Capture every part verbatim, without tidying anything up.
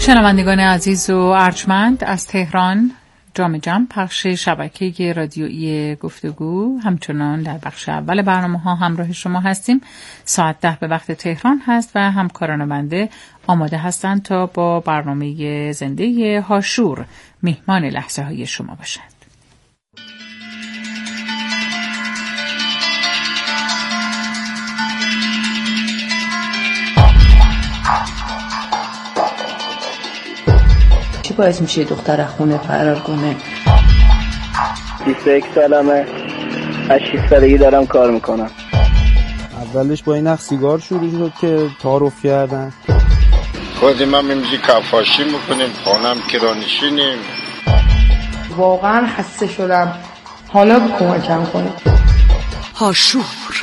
شنوندگان عزیز و ارجمند، از تهران جام جم پخش شبکه رادیویی گفتگو همچنان در بخش اول برنامه ها همراه شما هستیم. ساعت ده به وقت تهران هست و همکاران بنده آماده هستند تا با برنامه زنده هاشور میهمان لحظه های شما باشند. چی باعث میشه دختر خونه فرار کنه؟ بیست و یک سالمه، از شش سالگی دارم کار میکنم. اولش با این اخ سیگار شروع شد که تعارف کردن. خودی من میمزی کفاشی میکنیم، خانم کرانشینیم. واقعا خسته شدم، حالا کمکم کنید. هاشور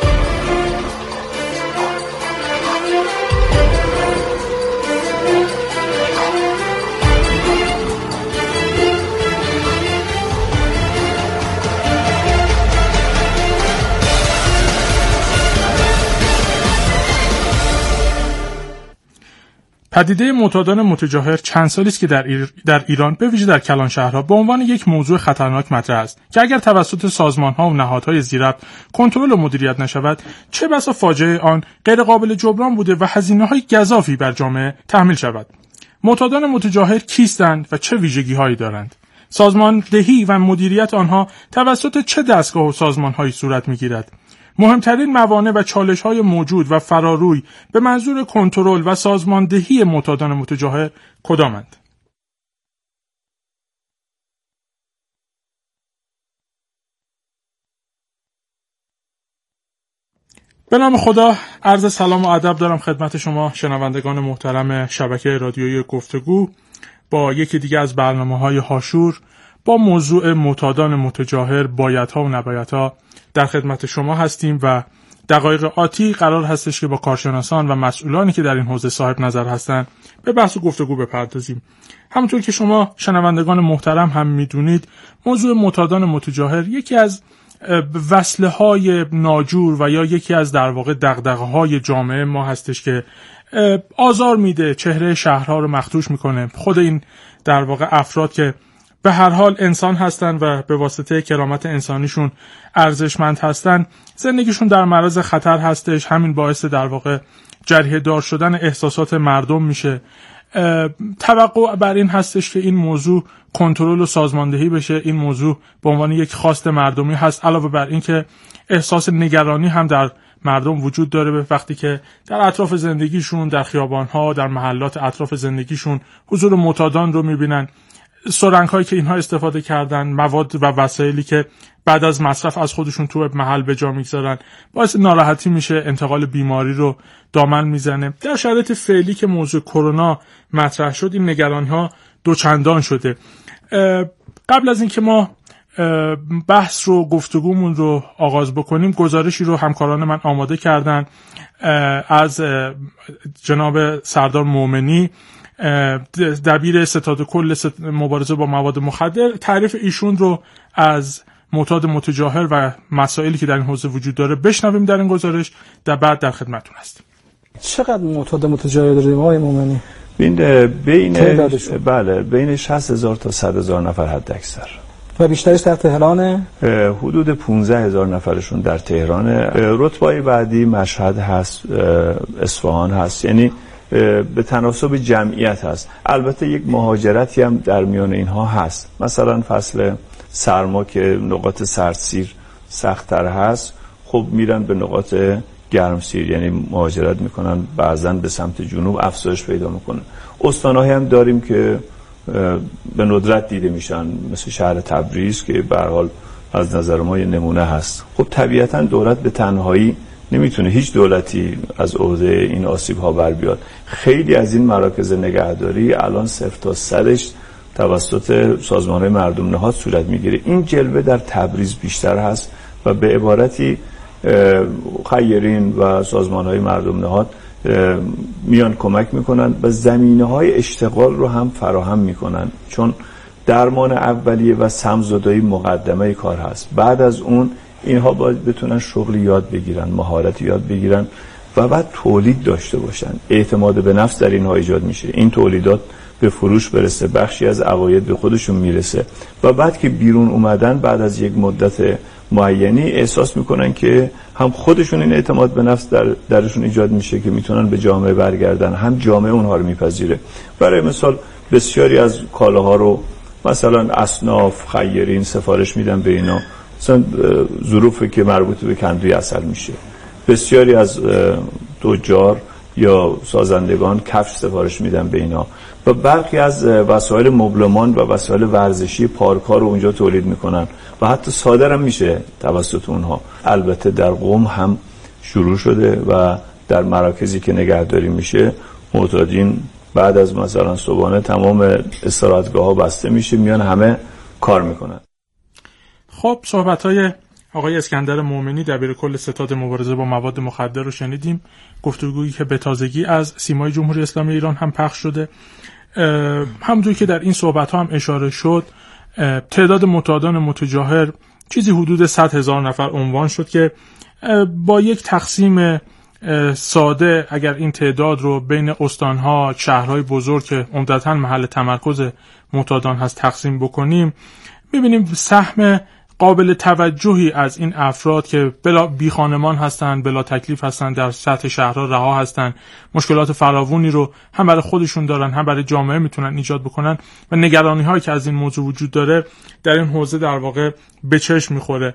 پدیده معتادان متجاهر چند سالی است که در, ایر... در ایران به ویژه در کلان شهرها به عنوان یک موضوع خطرناک مطرح است که اگر توسط سازمان‌ها و نهادهای ذی‌ربط کنترل و مدیریت نشود، چه بسا فاجعه آن غیر قابل جبران بوده و هزینه‌های گزافی بر جامعه تحمیل شود. معتادان متجاهر کیستند و چه ویژگی‌هایی دارند؟ سازماندهی و مدیریت آنها توسط چه دستگاه و سازمان‌هایی صورت می‌گیرد؟ مهمترین موانع و چالش‌های موجود و فراروی به منظور کنترل و سازماندهی معتادان متجاهر کدامند؟ به نام خدا، عرض سلام و ادب دارم خدمت شما شنوندگان محترم شبکه رادیویی گفتگو با یکی دیگه از برنامه‌های هاشور با موضوع معتادان متجاهر، بایدها و نبایدها در خدمت شما هستیم و دقایق آتی قرار هستش که با کارشناسان و مسئولانی که در این حوزه صاحب نظر هستند به بحث و گفتگو بپردازیم. همونطور که شما شنوندگان محترم هم میدونید، موضوع معتادان متجاهر یکی از وصله‌های ناجور و یا یکی از در واقع دغدغه‌های جامعه ما هستش که آزار میده، چهره شهرها رو مخدوش میکنه. خود این در واقع افراد که به هر حال انسان هستن و به واسطه کرامت انسانیشون ارزشمند هستن، زندگیشون در معرض خطر هستش. همین باعث در واقع جریحه دار شدن احساسات مردم میشه. توقع بر این هستش که این موضوع کنترل و سازماندهی بشه. این موضوع به عنوان یک خواست مردمی هست، علاوه بر این که احساس نگرانی هم در مردم وجود داره به وقتی که در اطراف زندگیشون، در خیابان‌ها، در محلات اطراف زندگیشون حضور معتادان رو میبینن. سرنگ‌هایی که اینها استفاده کردن، مواد و وسایلی که بعد از مصرف از خودشون تو محل به جا میگذارن، باعث ناراحتی میشه، انتقال بیماری رو دامن میزنه. در شرایط فعلی که موضوع کرونا مطرح شد، این نگرانی‌ها دوچندان شده. قبل از اینکه ما بحث رو، گفتگومون رو آغاز بکنیم، گزارشی رو همکاران من آماده کردن از جناب سردار مومنی، دبیر ستاد کل مبارزه با مواد مخدر. تعریف ایشون رو از معتاد متجاهر و مسائلی که در این حوزه وجود داره بشنویم در این گزارش، در بعد در خدمتتون هستیم. چقدر معتاد متجاهر داریم آقای مومنی؟ بین بین بله بین شصت هزار تا صد هزار نفر حد اکثر و بیشترش در تهرانه؟ حدود پانزده هزار نفرشون در تهرانه. رتبه بعدی مشهد هست، اصفهان هست، یعنی به تناسب جمعیت هست. البته یک مهاجرتی هم در میان اینها هست. مثلا فصل سرما که نقاط سردسیر سخت‌تر هست، خب میرن به نقاط گرمسیر، یعنی مهاجرت میکنن، بعضن به سمت جنوب افزایش پیدا میکنن. استان‌هایی هم داریم که به ندرت دیده میشن، مثل شهر تبریز که به هر حال از نظر ما یه نمونه هست. خب طبیعتاً دولت به تنهایی نمیتونه، هیچ دولتی از عهده این آسیب ها بر بیاد. خیلی از این مراکز نگهداری الان صفر تا صدش توسط سازمان‌های مردم نهاد صورت میگیره. این جلوه در تبریز بیشتر هست و به عبارتی خیرین و سازمان‌های مردم نهاد میان کمک میکنن و زمینه‌های اشتغال رو هم فراهم میکنن، چون درمان اولیه و سم‌زدایی مقدمه کار هست. بعد از اون اینها باید بتونن شغلی یاد بگیرن، مهارتی یاد بگیرن و بعد تولید داشته باشن. اعتماد به نفس در اینها ایجاد میشه. این تولیدات به فروش برسه، بخشی از عواید به خودشون میرسه و بعد که بیرون اومدن بعد از یک مدت معینی احساس میکنن که هم خودشون این اعتماد به نفس در درشون ایجاد میشه که میتونن به جامعه برگردن، هم جامعه اونها رو میپذیره. برای مثال بسیاری از کالاها رو مثلا اصناف خیرین سفارش میدن به اینا، مثلا ظروفی که مربوط به کندوی عسل میشه، بسیاری از تجار یا سازندگان کفش سفارش میدن به اینا و برخی از وسایل مبلمان و وسایل ورزشی پارک‌ها رو اونجا تولید میکنن و حتی صادر هم میشه توسط اونها. البته در قم هم شروع شده و در مراکزی که نگهداری میشه معتادین بعد از مثلا صبحانه تمام استراحتگاه ها بسته میشه، میان همه کار میکنن. خب صحبت‌های آقای اسکندر مومنی دبیرکل ستاد مبارزه با مواد مخدر رو شنیدیم. گفتگویی که به تازگی از سیمای جمهوری اسلامی ایران هم پخش شده. همونطور که در این صحبت‌ها هم اشاره شد، تعداد معتادان متجاهر چیزی حدود صد هزار نفر عنوان شد که با یک تقسیم ساده اگر این تعداد رو بین استان‌ها، شهرهای بزرگ که عمدتاً محل تمرکز معتادان هست تقسیم بکنیم، می‌بینیم سهم قابل توجهی از این افراد که بلا بی خانمان هستند، بلا تکلیف هستند، در سطح شهرها رها هستند، مشکلات فراوانی رو هم برای خودشون دارن هم برای جامعه میتونن ایجاد بکنن و نگرانی هایی که از این موضوع وجود داره در این حوزه در واقع به چشم میخوره.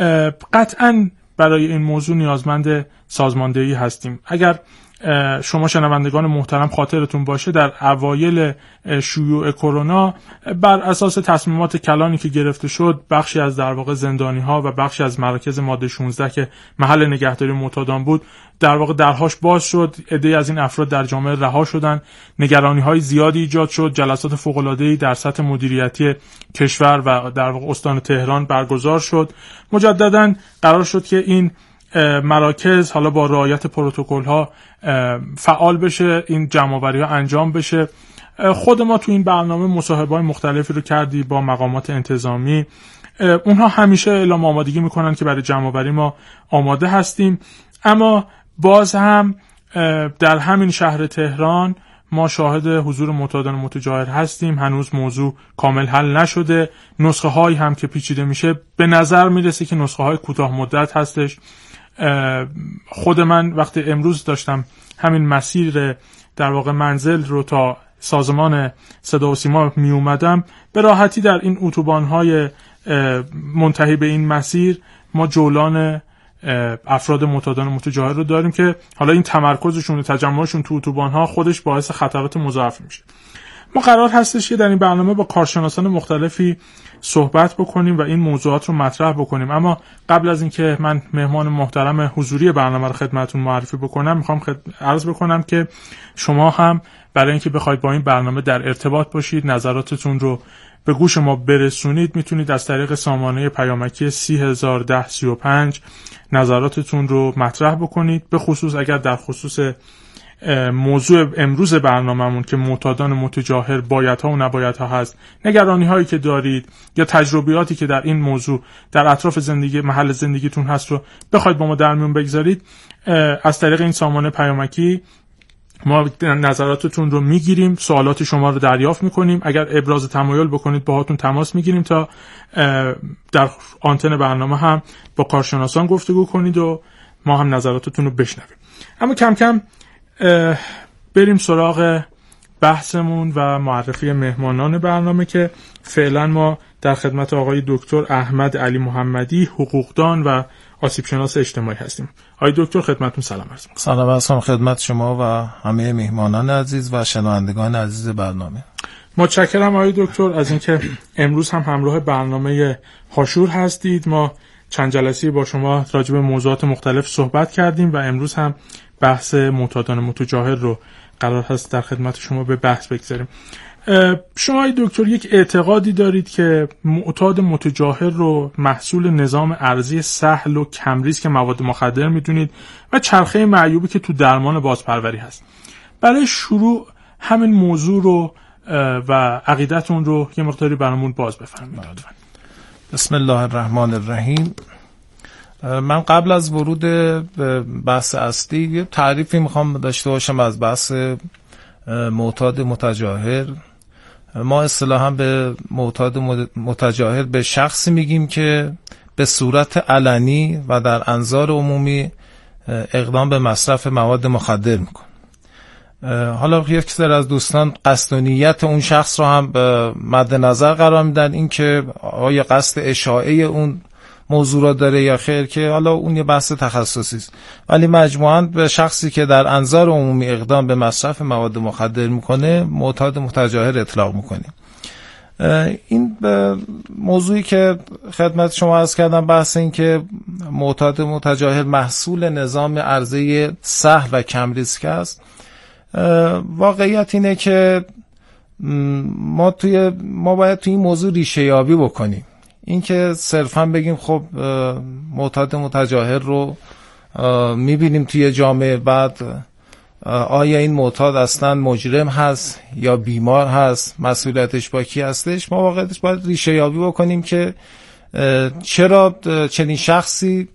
قطعاً برای این موضوع نیازمند سازماندهی هستیم. اگر شما شنوندگان محترم خاطرتون باشه در اوایل شیوع کرونا بر اساس تصمیمات کلانی که گرفته شد بخشی از در واقع زندانی ها و بخشی از مراکز ماده شانزده که محل نگهداری معتادان بود در واقع درهاش باز شد، عده‌ای از این افراد در جامعه رها شدن، نگرانی های زیادی ایجاد شد، جلسات فوق العاده‌ای در سطح مدیریتی کشور و در واقع استان تهران برگزار شد. مجددا قرار شد که این مراکز حالا با رعایت پروتکل ها فعال بشه، این جمع‌آوری ها انجام بشه. خود ما تو این برنامه مصاحبه‌های مختلفی رو کردی با مقامات انتظامی، اونها همیشه اعلام آمادگی میکنن که برای جمع‌آوری ما آماده هستیم، اما باز هم در همین شهر تهران ما شاهد حضور معتادان متجاهر هستیم. هنوز موضوع کامل حل نشده، نسخه هایی هم که پیچیده میشه به نظر میرسه که نسخه های کوتاه مدت هستش. خود من وقتی امروز داشتم همین مسیر در واقع منزل رو تا سازمان صدا و سیما می اومدم، به راحتی در این اتوبان‌های منتهی به این مسیر ما جولان افراد معتادان متجاهر رو داریم که حالا این تمرکزشون و تجمعشون تو اتوبان‌ها خودش باعث خطرات مضاعف میشه. ما قرار هستش که در این برنامه با کارشناسان مختلفی صحبت بکنیم و این موضوعات رو مطرح بکنیم، اما قبل از اینکه من مهمان محترم حضوری برنامه رو خدمتتون معرفی بکنم میخوام خد... عرض بکنم که شما هم برای اینکه بخواید با این برنامه در ارتباط باشید، نظراتتون رو به گوش ما برسونید، میتونید از طریق سامانه پیامکی سی هزار و ده سی و پنج نظراتتون رو مطرح بکنید، به خصوص اگر در خصوص موضوع امروز برنامه‌مون که معتادان متجاهر بایدها و نبایدها هست، نگرانی هایی که دارید یا تجربیاتی که در این موضوع در اطراف زندگی محل زندگیتون هست رو بخواید با ما در میون بگذارید، از طریق این سامانه پیامکی ما نظراتتون رو میگیریم، سوالات شما رو دریافت میکنیم. اگر ابراز تمایل بکنید باهاتون تماس میگیریم تا در آنتن برنامه هم با کارشناسان گفتگو کنید و ما هم نظراتتون رو بشنویم. اما کم کم بریم سراغ بحثمون و معرفی مهمانان برنامه که فعلا ما در خدمت آقای دکتر احمد علی محمدی، حقوقدان و آسیب شناس اجتماعی هستیم. آقای دکتر خدمتتون سلام عرض می‌کنم. سلام عرض می‌کنم خدمت شما و همه مهمانان عزیز و شنوندگان عزیز برنامه. متشکرم آقای دکتر از اینکه امروز هم همراه برنامه حاشور هستید. ما چند جلسه با شما راجع به موضوعات مختلف صحبت کردیم و امروز هم بحث معتادان متجاهر رو قرار هست در خدمت شما به بحث بگذاریم. شما ای دکتر یک اعتقادی دارید که معتاد متجاهر رو محصول نظام ارزی سهل و کم ریسک مواد مخدر میدونید و چرخه معیوبی که تو درمان بازپروری هست. برای شروع همین موضوع رو و عقیدتون رو یه مقداری برامون باز بفرمایید لطفاً. بسم الله الرحمن الرحیم. من قبل از ورود به بحث اصلی یه تعریفی میخوام داشته باشم از بحث معتاد متجاهر ما اصطلاحاً به معتاد متجاهل به شخصی میگیم که به صورت علنی و در انظار عمومی اقدام به مصرف مواد مخدر میکنه. حالا یک سری از دوستان قصد و نیت اون شخص رو هم مد نظر قرار میدن، این که آیا قصد اشاعه اون موضوع را داره یا خیر، که حالا اون یه بحث تخصصی است، ولی مجموعاً به شخصی که در انظار عمومی اقدام به مصرف مواد مخدر میکنه معتاد متجاهل اطلاق میکنیم. این موضوعی که خدمت شما عرض کردم، بحث این که معتاد متجاهل محصول نظام عرضه سهل و کم ریسک است، واقعیت اینه که ما توی ما باید توی این موضوع ریشه یابی بکنیم. این که صرفا بگیم خب معتاد متجاهل رو میبینیم توی جامعه، بعد آیا این معتاد اصلا مجرم هست یا بیمار هست، مسئولیتش با کی هستش، ما واقعیتش باید ریشه یابی بکنیم که چرا چنین شخصی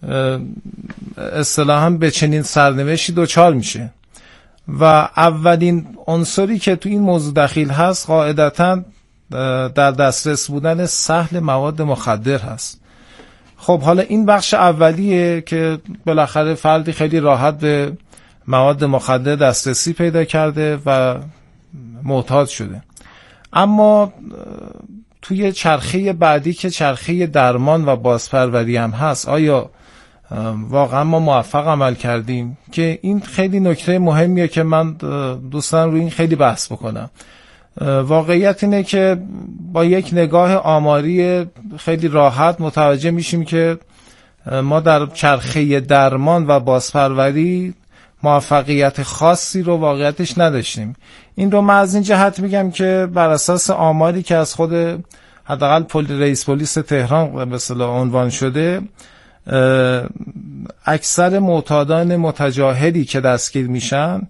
اصطلاحاً به چنین سرنوشتی دچار میشه. و اولین عنصری که تو این موضوع دخیل هست قاعدتاً در دسترس بودن سهل مواد مخدر هست. خب حالا این بخش اولیه که بالاخره فردی خیلی راحت به مواد مخدر دسترسی پیدا کرده و معتاد شده. اما توی چرخه بعدی که چرخه درمان و بازپروری هم هست، آیا واقعا ما موفق عمل کردیم؟ که این خیلی نکته مهمیه که من دوست دارم روی این خیلی بحث بکنم. واقعیت اینه که با یک نگاه آماری خیلی راحت متوجه میشیم که ما در چرخه درمان و بازپروری موفقیت خاصی رو واقعیتش نداشتیم. این رو من از این جهت میگم که بر اساس آماری که از خود حداقل پل رئیس پلیس تهران به اصطلاح عنوان شده، اکثر معتادان متجاهلی که دستگیر میشن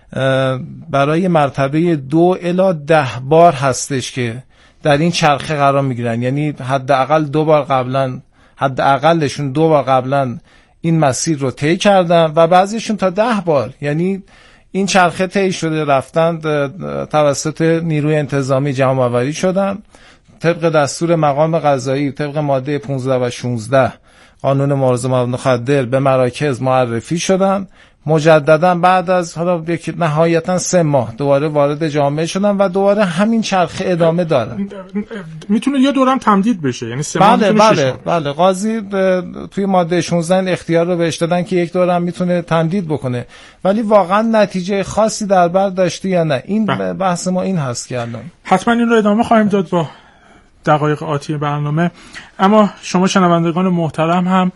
برای مرتبه دو الی ده بار هستش که در این چرخه قرار میگیرن. یعنی حداقل دو بار قبلا حداقلشون دو بار قبلا این مسیر رو طی کردن و بعضیشون تا ده بار. یعنی این چرخه طی شده، رفتن توسط نیروی انتظامی جمع آوری شدن، طبق دستور مقام قضایی طبق ماده پانزده و شانزده قانون مبارزه با مواد مخدر به مراکز معرفی شدن، مجددا بعد از حالا نهایتا سه ماه دوباره وارد جامعه شدن و دوباره همین چرخه ادامه داره. میتونه یه دورم تمدید بشه، یعنی سه ماه بله بله بله قاضی توی ماده شانزده اختیار رو بهش دادن که یک دورم میتونه تمدید بکنه، ولی واقعا نتیجه خاصی در بر داشته یا نه، این بله. بحث ما این هست که الان حتما این رو ادامه خواهیم داد با دقایق آتی برنامه. اما شما شنوندگان محترم هم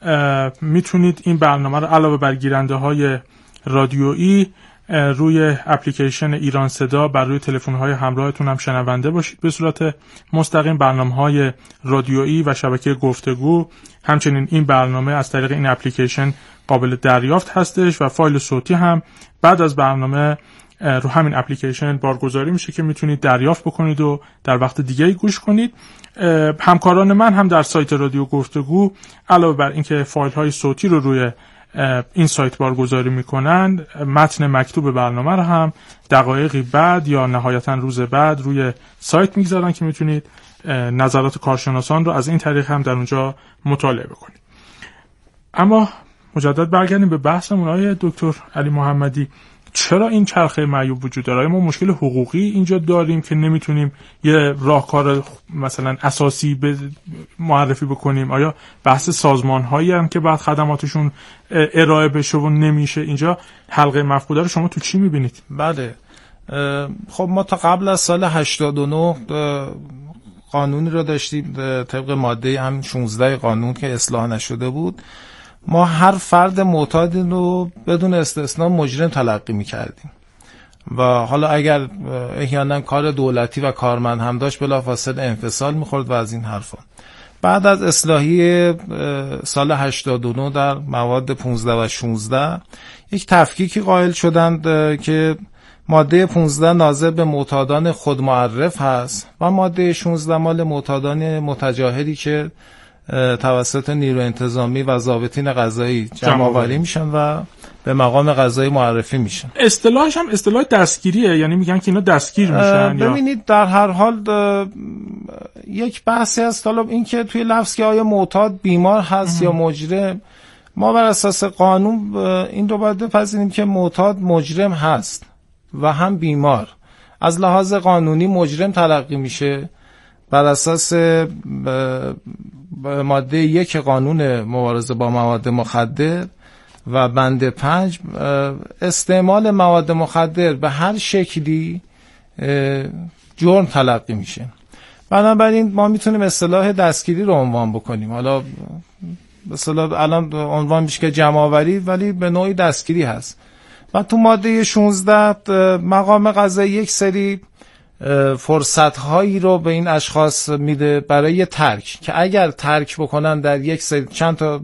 میتونید این برنامه رو علاوه بر گیرنده های رادیویی روی اپلیکیشن ایران صدا بر روی تلفن های همراهتون هم شنونده باشید به صورت مستقیم. برنامه های رادیویی و شبکه گفتگو، همچنین این برنامه از طریق این اپلیکیشن قابل دریافت هستش و فایل صوتی هم بعد از برنامه رو همین اپلیکیشن بارگذاری میشه که میتونید دریافت بکنید و در وقت دیگه گوش کنید. همکاران من هم در سایت رادیو گفتگو علاوه بر اینکه فایل های صوتی رو روی این سایت بارگذاری میکنن، متن مکتوب برنامه رو هم دقایقی بعد یا نهایتا روز بعد روی سایت میگذارن که میتونید نظرات کارشناسان رو از این طریق هم در اونجا مطالعه بکنید. اما مجدد برگردیم به بحثمون. آقای دکتر علی محمدی، چرا این چرخه معیوب وجود داره؟ ما مشکل حقوقی اینجا داریم که نمیتونیم یه راهکار مثلا اساسی به معرفی بکنیم؟ آیا بحث سازمان هایی هم که بعد خدماتشون ارائه بشه و نمیشه؟ اینجا حلقه مفقوده رو شما تو چی میبینید؟ بله، خب ما تا قبل از سال هشتاد و نه قانونی رو داشتیم طبق ماده هم شانزده قانون که اصلاح نشده بود. ما هر فرد معتاد رو بدون استثنا مجرم تلقی می‌کردیم و حالا اگر احیانا کار دولتی و کارمند هم داشت بلافاصله انفصال می‌خورد و از این حرفا. بعد از اصلاحی سال هشتاد و نه در مواد پانزده و شانزده یک تفکیکی قائل شدند که ماده پانزده ناظر به معتادان خودمعرف هست و ماده شانزده مال معتادان متجاهلی که توسط نیروی انتظامی و ضابطین قضایی جمع‌آوری میشن و به مقام قضایی معرفی میشن. اصطلاحش هم اصطلاح دستگیریه، یعنی میگن که اینا دستگیر میشن. ببینید در هر حال یک بحثی هست، حالا این که توی لفظ که آیا معتاد بیمار هست ام. یا مجرم، ما بر اساس قانون این رو باید بپذیریم که معتاد مجرم هست و هم بیمار. از لحاظ قانونی مجرم تلقی میشه بر اساس ماده یک قانون مبارزه با مواد مخدر و بند پنج استعمال مواد مخدر به هر شکلی جرم تلقی میشه. بنابراین ما میتونیم اصطلاح دستگیری رو عنوان بکنیم. حالا مثلا الان عنوان میشه که جمع‌آوری، ولی به نوعی دستگیری هست. و تو ماده شانزده مقام قضایی یک سری فرصت هایی رو به این اشخاص میده برای ترک، که اگر ترک بکنن در یک سری چند تا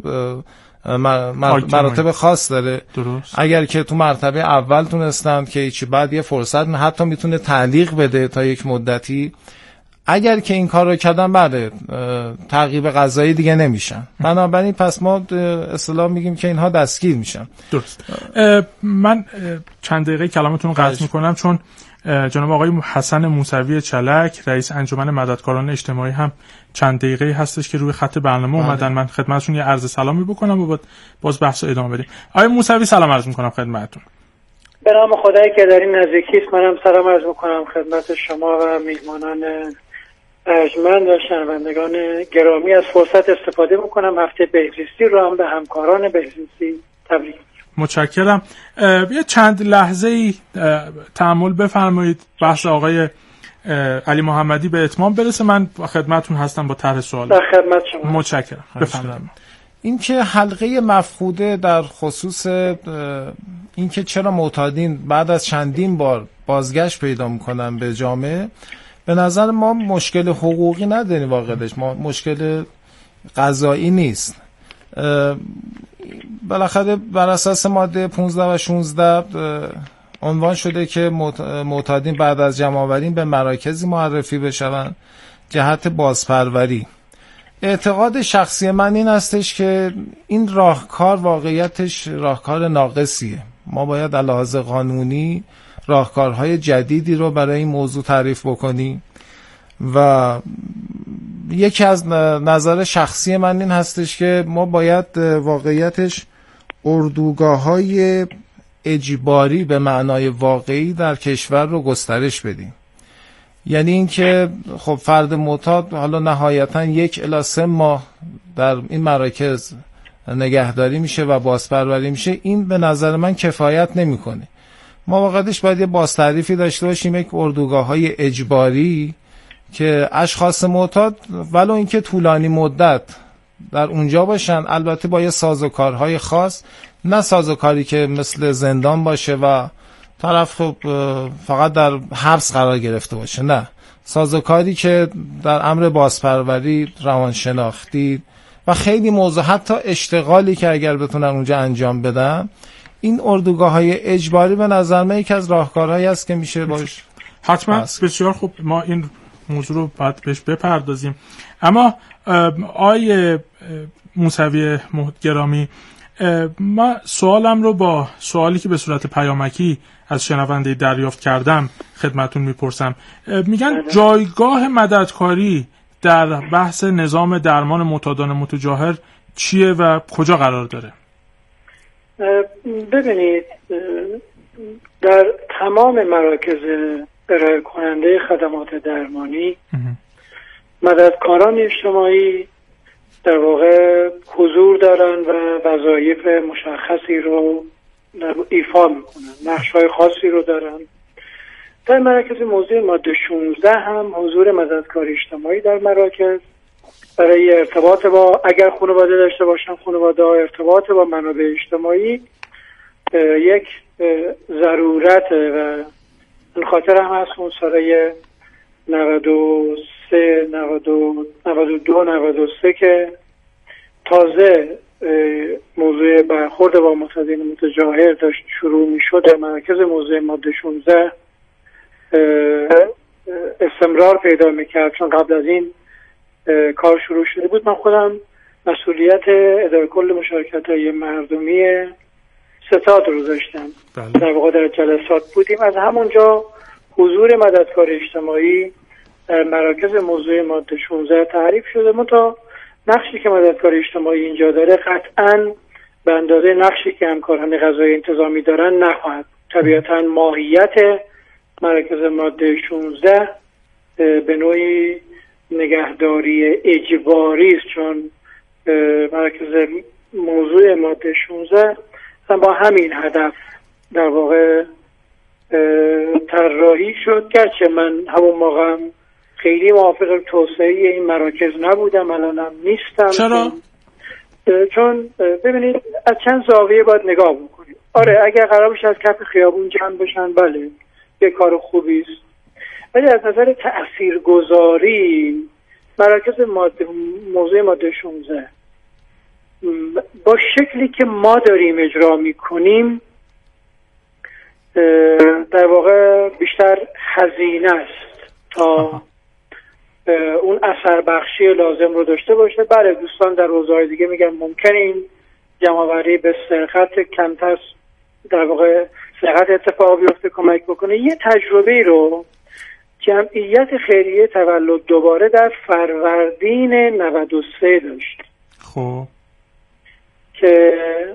مراتب خاص داره. درست. اگر که تو مرتبه اول تونستن که هیچی، بعد یه فرصت حتی میتونه تعلیق بده تا یک مدتی. اگر که این کار رو کردن بعد تعقیب قضایی دیگه نمیشن. بنابراین پس ما اصطلاح میگیم که اینها دستگیر میشن. درست. من چند دقیقه کلامتون رو قطع میکنم، چون جناب آقای حسن موسوی چلک رئیس انجمن مددکاران اجتماعی هم چند دقیقه هستش که روی خط برنامه بله. اومدن. من خدمتشون یه عرض سلامی بکنم و باز بحث رو ادامه بدیم. آقای موسوی سلام عرض میکنم خدمتتون. به نام خدایی که در این نزدیکی است، منم سلام عرض میکنم خدمت شما و میهمانان ارجمند و شنوندگان گرامی. از فرصت استفاده میکنم هفته بهزیستی رو هم به همکاران بهزیستی تبریک میگم. متشکرم. یه چند لحظه ای تأمل بفرمایید بحث آقای علی محمدی به اتمام برسه. من خدمتتون هستم با طرح سوال. در خدمت شما. متشکرم. بفرمایید. این که حلقه مفقوده در خصوص این که چرا معتادین بعد از چندین بار بازگشت پیدا میکنن به جامعه، به نظر ما مشکل حقوقی نداریم. واقعش ما مشکل قضایی نیست. بالاخره بر اساس ماده پانزده و شانزده عنوان شده که معتادین بعد از جمع‌آوری به مراکزی معرفی بشوند جهت بازپروری. اعتقاد شخصی من این هستش که این راهکار واقعیتش راهکار ناقصیه. ما باید از لحاظ قانونی راهکارهای جدیدی رو برای این موضوع تعریف بکنیم و یکی از نظر شخصی من این هستش که ما باید واقعیتش اردوگاه‌های اجباری به معنای واقعی در کشور رو گسترش بدیم. یعنی اینکه خب فرد معتاد حالا نهایتا یک الی سه ماه در این مراکز نگهداری میشه و بازپروری میشه. این به نظر من کفایت نمیکنه. ما واقعاش باید یه بازتعریفی داشته باشیم، یک اردوگاه‌های اجباری که اشخاص معتاد ولو اینکه طولانی مدت در اونجا باشن، البته با یه سازوکارهای خاص، نه سازوکاری که مثل زندان باشه و طرف خب فقط در حبس قرار گرفته باشه، نه، سازوکاری که در امر بازپروری، روانشناختی و خیلی موضوع، حتی اشتغالی که اگر بتونن اونجا انجام بدن. این اردوگاه‌های اجباری به نظر من یکی از راهکارهایی است که میشه باش. حتما بسیار خوب، ما این موضوع رو باید بهش بپردازیم. اما آقای موسوی گرامی، ما سوالم رو با سوالی که به صورت پیامکی از شنونده دریافت کردم خدمتون میپرسم. میگن جایگاه مددکاری در بحث نظام درمان معتادان متجاهر چیه و کجا قرار داره؟ ببینید، در تمام مراکز ارائه کننده خدمات درمانی مددکاران اجتماعی در واقع حضور دارن و وظایف مشخصی رو ایفا میکنن، نقش‌های خاصی رو دارن. در مراکز موضوع ماده شانزده هم حضور مددکار اجتماعی در مراکز برای ارتباط با، اگر خانواده داشته باشن، خانواده ها ارتباط با منابع اجتماعی یک ضرورت و این خاطر هم هست اون سال نود و سه نود و دو نود و سه که تازه موضوع برخورد با معتادین متجاهر داشت شروع می شد، در مرکز موضوع ماده شانزده استمرار پیدا می کرد، چون قبل از این کار شروع شده بود. من خودم مسئولیت اداره کل مشارکت‌های مردمی ستاد رو داشتم. بله. در واقع در جلسات بودیم. از همونجا حضور مددکار اجتماعی در مراکز موضوع ماده شانزده تعریف شده. منتها نقشی که مددکار اجتماعی اینجا داره قطعاً به اندازه نقشی که همکاران قضایی انتظامی دارن نخواهد. طبیعتاً ماهیت مراکز ماده شانزده به نوعی نگهداری اجباری است، چون مراکز موضوع ماده شانزده با همین هدف در واقع طراحی شد. گرچه من همون موقع خیلی موافق توسعه این مراکز نبودم، الانم نیستم. چرا؟ چون ببینید از چند زاویه باید نگاه بکنید. آره اگر قرار باشه از کف خیابون جمع بشن بله یه کار خوبی است، ولی از نظر تاثیرگذاری مراکز ماده موضوع ماده شانزده با شکلی که ما داریم اجرا میکنیم در واقع بیشتر هزینه است تا اون اثر بخشی لازم رو داشته باشه. بله دوستان در حوزه‌های دیگه میگن ممکنه این جمع‌آوری به سرقت کمتر در واقع سرقت اتفاق بیفته کمک بکنه. یه تجربه رو جمعیت خیریه تولد دوباره در فروردین نود و سه داشت. خب که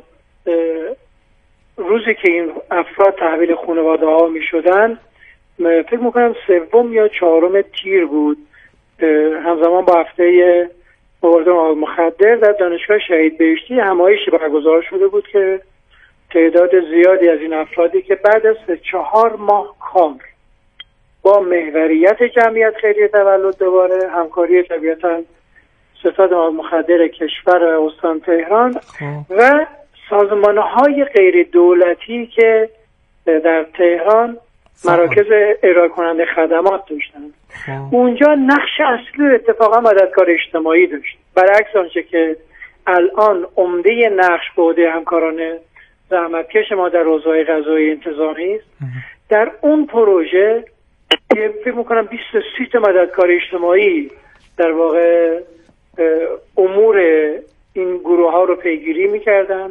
روزی که این افراد تحویل خانواده ها می شدن فکر میکنم سوم یا چهارم تیر بود، همزمان با هفته مبارزه با مواد مخدر در دانشگاه شهید بهشتی همایشی برگزار شده بود که تعداد زیادی از این افرادی که بعد از چهار ماه کار با محوریت جمعیت خیریه تولد دوباره همکاری طبیعتاً ستاد مواد مخدر کشور استان تهران و سازمان‌های غیر دولتی که در تهران مراکز ارائه کننده خدمات داشتن، اونجا نقش اصلی اتفاقا مددکار اجتماعی داشت، برعکس آنچه که الان عمده نقش به عهده همکاران زحمتکش ما در حوزه قضایی انتظامی است. در اون پروژه فکر می‌کنم بیست و سه تا مددکار اجتماعی در واقع امور این گروه ها رو پیگیری می‌کردن.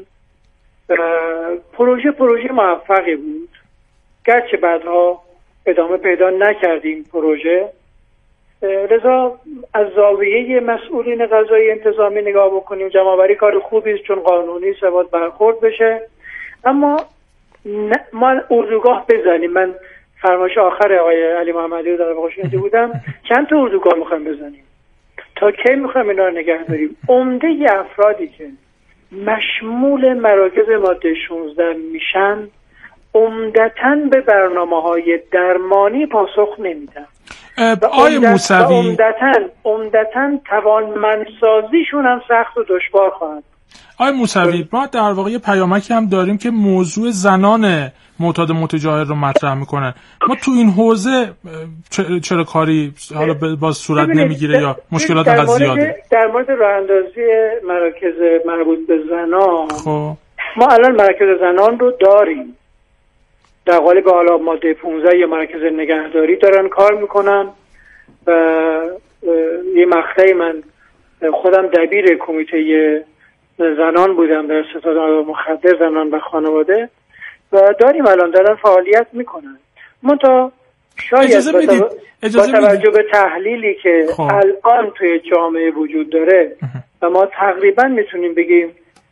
پروژه پروژه موفقی بود، گرچه بعدها ادامه پیدا نکردیم پروژه. لذا از زاویه مسئولین قضایی انتظامی نگاه بکنیم جمع‌آوری کار خوبی است چون قانونی ثبات برخورد بشه، اما ما اردوگاه بزنیم. من فرمایش آخر آقای علی محمدی رو در واقع شنیده بودم چند تا اردوگاه می‌خوایم بزنیم، تا کی می‌خوایم اینا رو نگه داریم؟ عمده افرادی که مشمول مراکز ماده شانزده میشن عمدتاً به برنامه‌های درمانی پاسخ نمیدن. آقای موسوی عمدتاً عمدتاً توانمندسازیشون هم سخت و دشوار خواهد. آقای موسوی ما در واقع یه پیامکی هم داریم که موضوع زنان معتاد متجاهل رو مطرح میکنن. ما تو این حوزه چرا کاری حالا باز صورت نمیگیره یا مشکلات انقدر زیاده؟ در مورد راه اندازی مراکز مربوط به زنان خب ما الان مراکز زنان رو داریم، در قالب حالا ماده پانزده یا مرکز نگهداری دارن کار میکنن و یه مقطعی من خودم دبیر کمیته زنان بودم در ستاد مواد مخدر زنان و خانواده و داریم الان دارن فعالیت میکنن. منتها شاید اجازه با, بدید. اجازه با توجه بدید. به تحلیلی که خب. الان توی جامعه وجود داره و ما تقریبا میتونیم بگیم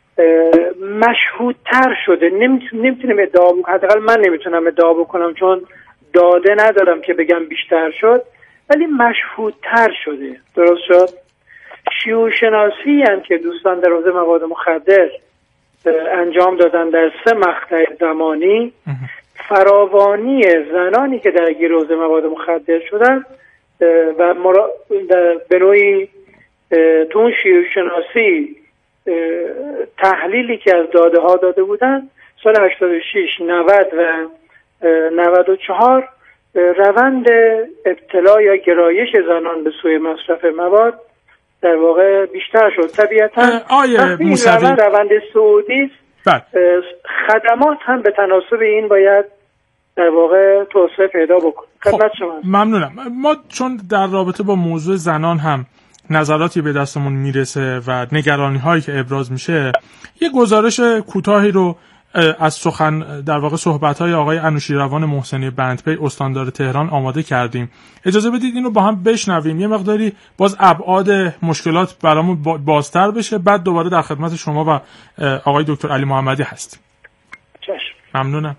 مشهودتر شده، نمیتونیم ادعا بکنم، حداقل من نمیتونم ادعا بکنم چون داده ندارم که بگم بیشتر شد، ولی مشهودتر شده. درست شد؟ شیوع شناسی هم که دوستان در حوزه مواد مخدر انجام دادن در سه مقطع زمانی، فراوانی زنانی که درگیر حوزه مواد مخدر شدن و مرا... به نوعی تو اون شیوع شناسی تحلیلی که از داده ها داده بودن سال هشتاد و شش، نود و نود و چهار روند ابتلا یا گرایش زنان به سوی مصرف مواد در واقع بیشتر شد. طبیعتا وقتی این روند روند سعودی خدمات هم به تناسب این باید در واقع توسعه پیدا بکنه. خدمت شما. ممنونم. ما چون در رابطه با موضوع زنان هم نظراتی به دستمون میرسه و نگرانی هایی که ابراز میشه، یه گزارش کوتاهی رو از سخن در واقع صحبت های آقای انوشیروان محسنی بندپی استاندار تهران آماده کردیم. اجازه بدید این رو با هم بشنویم، یه مقداری باز ابعاد مشکلات برامون بازتر بشه، بعد دوباره در خدمت شما و آقای دکتر علی محمدی هستیم. چشم. ممنونم.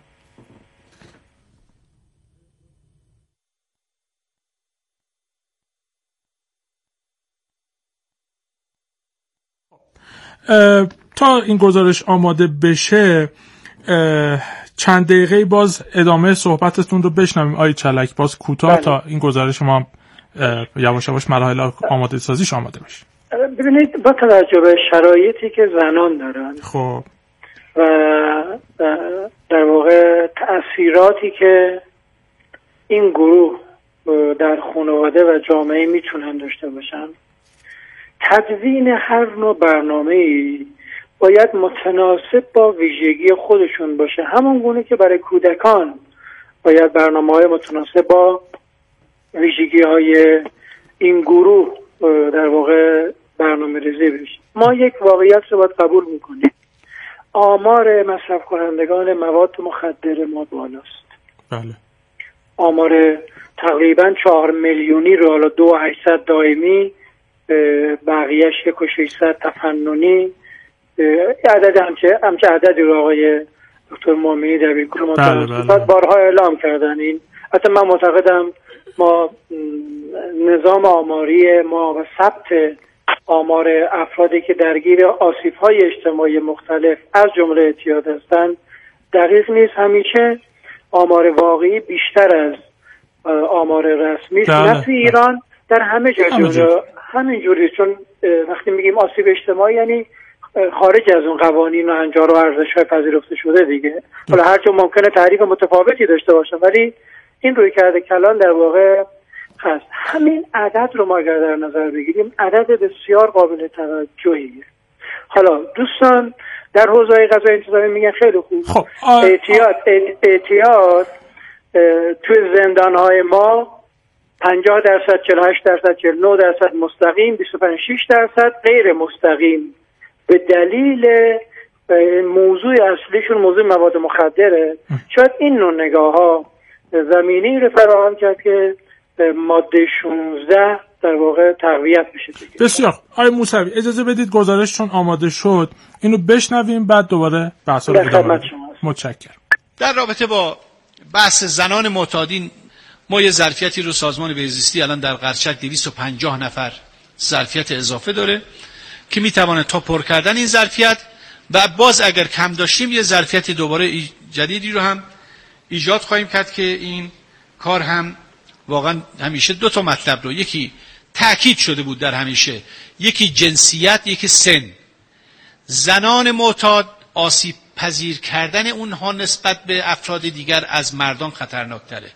تا این گزارش آماده بشه چند دقیقه باز ادامه صحبتتون رو بشنویم آقای چلک، باز کوتاه تا این گزارش ما یواش یواش مراحل آماده سازیش آماده بشه. ببینید با توجه به شرایطی که زنان دارن خب و در واقع تأثیراتی که این گروه در خانواده و جامعه میتونن داشته باشن، تدوین هر نوع برنامه‌ای باید متناسب با ویژگی خودشون باشه. همون گونه که برای کودکان باید برنامه‌های متناسب با ویژگی‌های این گروه در واقع برنامه‌ریزی بشه. ما یک واقعیت رو باید قبول می‌کنیم. آمار مصرف کنندگان مواد مخدر ما بالاست. بله. آمار تقریباً چهار میلیونی رو، حالا دو هشتصد دائمی، بقیهش یک و ششصد تفننی، عدد همچه همچه عددی رو آقای دکتر مومنی در بیکل مطالعات بارها اعلام کردن. این حتی من معتقدم ما نظام آماری ما و ثبت آمار افرادی که درگیر آسیب‌های اجتماعی مختلف از جمله اعتیاد هستند دقیق نیست. همیشه آمار واقعی بیشتر از آمار رسمی است، نه توی ایران، در همه جای دنیا همینجوری. چون وقتی میگیم آسیب اجتماعی یعنی خارج از اون قوانین و انجار و ارزش‌های پذیرفته شده دیگه. حالا هر چون ممکنه تعریف متفاوتی داشته باشه، ولی این روی کرده کلان در واقع هست. همین عدد رو ما اگر در نظر بگیریم عدد بسیار قابل توجهیه. حالا دوستان در حوزه غذای انتظامی میگن خیلی خوب. خب اعتیاد اعتیاد توی زندان‌های ما پنجاه درصد، چهل و هشت درصد، چهل و نه درصد مستقیم، بیست و پنج شش درصد غیر مستقیم به دلیل موضوع اصلیشون موضوع مواد مخدره. شاید این نوع نگاه ها زمینه‌ای رو فراهم کرد که ماده شانزده در واقع تقویت بشه. بسیار. آقای موسوی اجازه بدید گزارش چون آماده شد اینو بشنویم، بعد دوباره بحث رو ادامه بدیم. متشکرم. در رابطه با بحث زنان معتادین ما یه ظرفیتی رو سازمان بهزیستی الان در قرچک دویست و پنجاه نفر ظرفیت اضافه داره که میتوانه تا پر کردن این ظرفیت و باز اگر کم داشتیم یه ظرفیت دوباره جدیدی رو هم ایجاد خواهیم کرد که این کار هم واقعا همیشه دو تا مطلب رو، یکی تأکید شده بود در همیشه، یکی جنسیت، یکی سن. زنان معتاد آسیب پذیر کردن اونها نسبت به افراد دیگر از مردان خطرناکتره.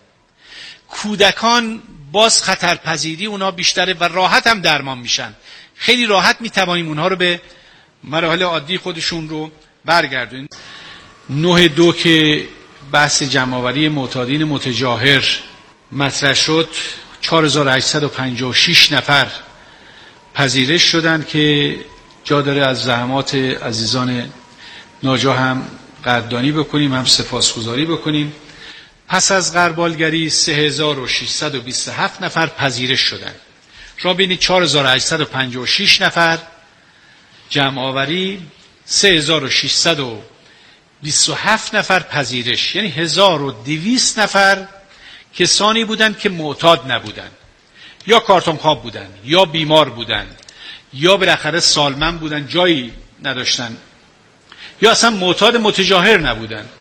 کودکان باز خطرپذیری اونها بیشتره و راحت هم درمان میشن. خیلی راحت میتوانیم اونها رو به مراحل عادی خودشون رو برگردونیم. نه دو که بحث جمع‌آوری معتادین متجاهر مطرح شد، چهار هزار و هشتصد و پنجاه و شش نفر پذیرش شدن که جا داره از زحمات عزیزان ناجا هم قدردانی بکنیم، هم سپاسگزاری بکنیم. پس از غربالگری سه هزار و ششصد و بیست و هفت نفر پذیرش شدن. شما ببینید چهار هزار و هشتصد و پنجاه و شش نفر جمع آوری، سه هزار و ششصد و بیست و هفت نفر پذیرش، یعنی هزار و دویست نفر کسانی بودند که معتاد نبودند، یا کارتون خواب بودند، یا بیمار بودند، یا بالاخره سالمند بودند جایی نداشتند، یا اصلا معتاد متجاهر نبودند.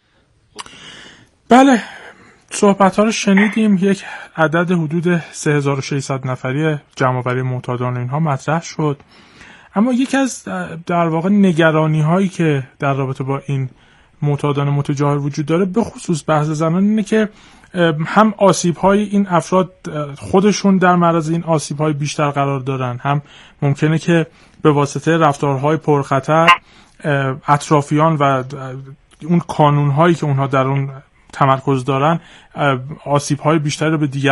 بله، صحبت ها رو شنیدیم. یک عدد حدود سه هزار و ششصد نفری جمع‌آوری معتادان اینها مطرح شد. اما یکی از در واقع نگرانی هایی که در رابطه با این معتادان متجاهر وجود داره به خصوص بحث زنان اینه که هم آسیب های این افراد خودشون در معرض این آسیب های بیشتر قرار دارن، هم ممکنه که به واسطه رفتارهای پرخطر اطرافیان و اون کانون هایی که اونها در اون تمرکز دارن آسیب های بیشتر رو به دیگر